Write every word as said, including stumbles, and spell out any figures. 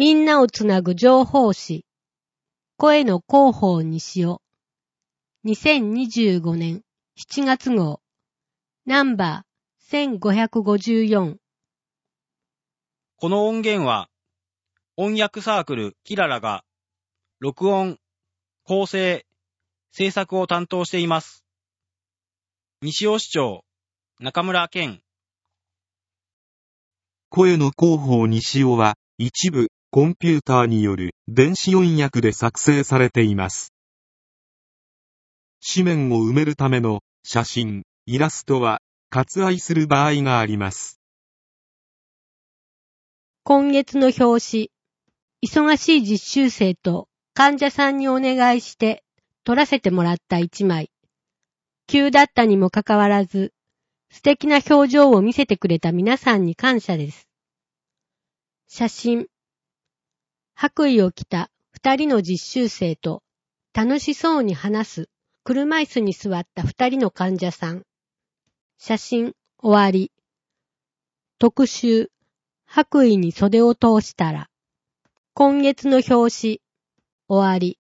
みんなをつなぐ情報誌、声の広報にしよう。にせんにじゅうごねんしちがつ号、ナンバーせんごひゃくごじゅうよん。 この音源は、音訳サークルキララが、録音、構成、制作を担当しています。西尾市長、中村健。 声の広報西尾は、一部、コンピューターによる電子音訳で作成されています。紙面を埋めるための写真、イラストは割愛する場合があります。 今月の表紙、忙しい実習生と患者さんにお願いして撮らせてもらった一枚。急だったにもかかわらず、素敵な表情を見せてくれた皆さんに感謝です。写真。白衣を着た二人の実習生と楽しそうに話す車椅子に座った二人の患者さん。写真終わり。特集。白衣に袖を通したら。今月の表紙終わり。